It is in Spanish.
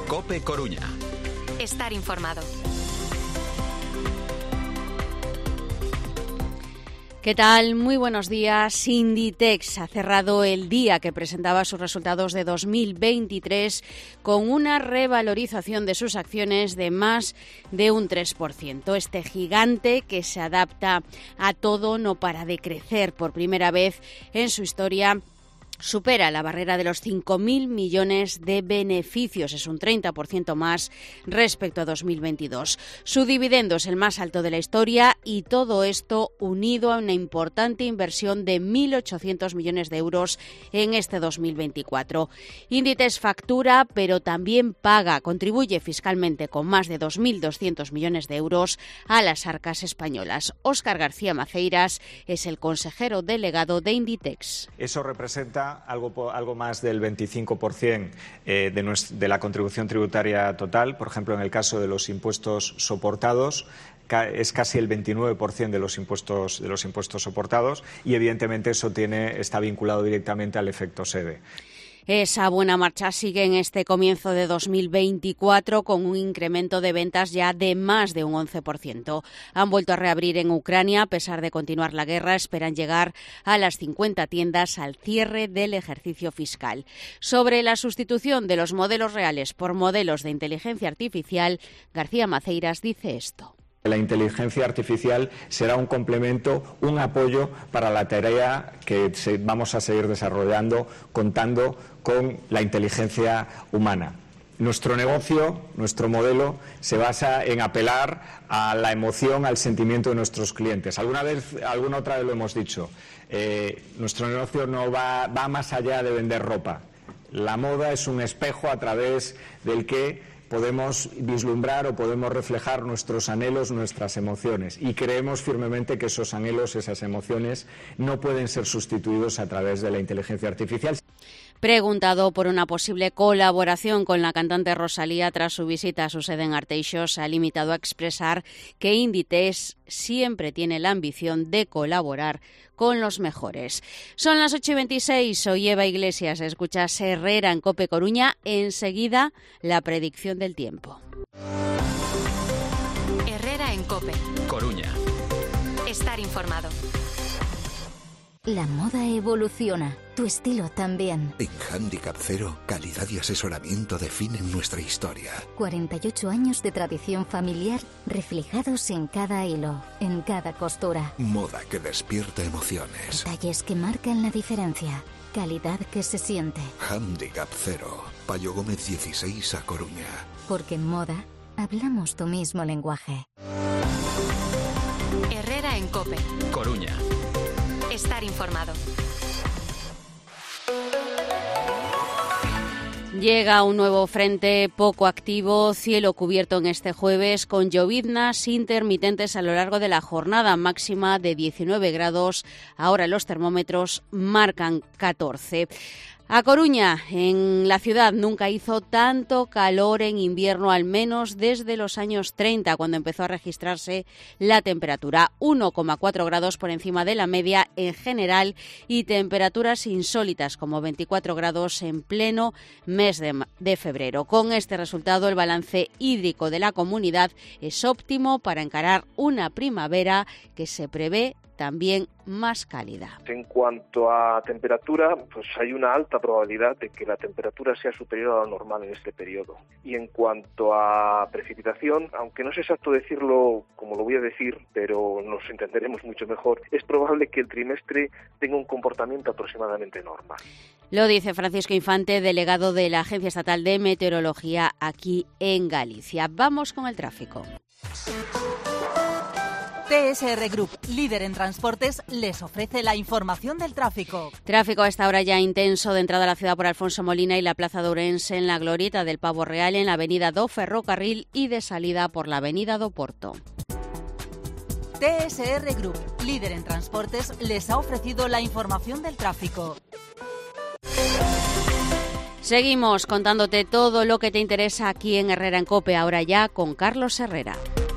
COPE Coruña. Estar informado. ¿Qué tal? Muy buenos días. Inditex ha cerrado el día que presentaba sus resultados de 2023 con una revalorización de sus acciones de más de un 3%. Este gigante que se adapta a todo no para de crecer. Por primera vez en su historia supera la barrera de los 5.000 millones de beneficios. Es un 30% más respecto a 2022. Su dividendo es el más alto de la historia y todo esto unido a una importante inversión de 1.800 millones de euros en este 2024. Inditex factura, pero también paga, contribuye fiscalmente con más de 2.200 millones de euros a las arcas españolas. Óscar García Maceiras es el consejero delegado de Inditex. Eso representa algo más del 25% de la contribución tributaria total. Por ejemplo, en el caso de los impuestos soportados, es casi el 29% de los impuestos soportados y, evidentemente, eso está vinculado directamente al efecto sede. Esa buena marcha sigue en este comienzo de 2024 con un incremento de ventas ya de más de un 11%. Han vuelto a reabrir en Ucrania a pesar de continuar la guerra. Esperan llegar a las 50 tiendas al cierre del ejercicio fiscal. Sobre la sustitución de los modelos reales por modelos de inteligencia artificial, García Maceiras dice esto. La inteligencia artificial será un complemento, un apoyo para la tarea que vamos a seguir desarrollando contando con la inteligencia humana. Nuestro negocio, nuestro modelo, se basa en apelar a la emoción, al sentimiento de nuestros clientes. Alguna otra vez lo hemos dicho. Nuestro negocio no va más allá de vender ropa. La moda es un espejo a través del que podemos vislumbrar o podemos reflejar nuestros anhelos, nuestras emociones. Y creemos firmemente que esos anhelos, esas emociones, no pueden ser sustituidos a través de la inteligencia artificial. Preguntado por una posible colaboración con la cantante Rosalía tras su visita a su sede en Arteixo, se ha limitado a expresar que Inditex siempre tiene la ambición de colaborar con los mejores. Son las 8:26, soy Eva Iglesias, escuchas Herrera en COPE Coruña. Enseguida, la predicción del tiempo. Herrera en COPE Coruña. Estar informado. La moda evoluciona, tu estilo también. En Handicap Cero, calidad y asesoramiento definen nuestra historia. 48 años de tradición familiar reflejados en cada hilo, en cada costura. Moda que despierta emociones. Detalles que marcan la diferencia. Calidad que se siente. Handicap Cero, Payo Gómez 16 a Coruña. Porque en moda hablamos tu mismo lenguaje. Herrera en COPE Coruña. Estar informado. Llega un nuevo frente poco activo, cielo cubierto en este jueves, con lloviznas intermitentes a lo largo de la jornada, máxima de 19 grados. Ahora los termómetros marcan 14. A Coruña, en la ciudad, nunca hizo tanto calor en invierno, al menos desde los años 30, cuando empezó a registrarse la temperatura. 1,4 grados por encima de la media en general y temperaturas insólitas, como 24 grados en pleno mes de febrero. Con este resultado, el balance hídrico de la comunidad es óptimo para encarar una primavera que se prevé también más cálida. En cuanto a temperatura, pues hay una alta probabilidad de que la temperatura sea superior a lo normal en este periodo. Y en cuanto a precipitación, aunque no es exacto decirlo como lo voy a decir, pero nos entenderemos mucho mejor, es probable que el trimestre tenga un comportamiento aproximadamente normal. Lo dice Francisco Infante, delegado de la Agencia Estatal de Meteorología aquí en Galicia. Vamos con el tráfico. TSR Group, líder en transportes, les ofrece la información del tráfico. Tráfico a esta hora ya intenso de entrada a la ciudad por Alfonso Molina y la Plaza de Ourense, en la glorieta del Pavo Real, en la avenida do Ferrocarril y de salida por la avenida do Porto. TSR Group, líder en transportes, les ha ofrecido la información del tráfico. Seguimos contándote todo lo que te interesa aquí en Herrera en COPE, ahora ya con Carlos Herrera.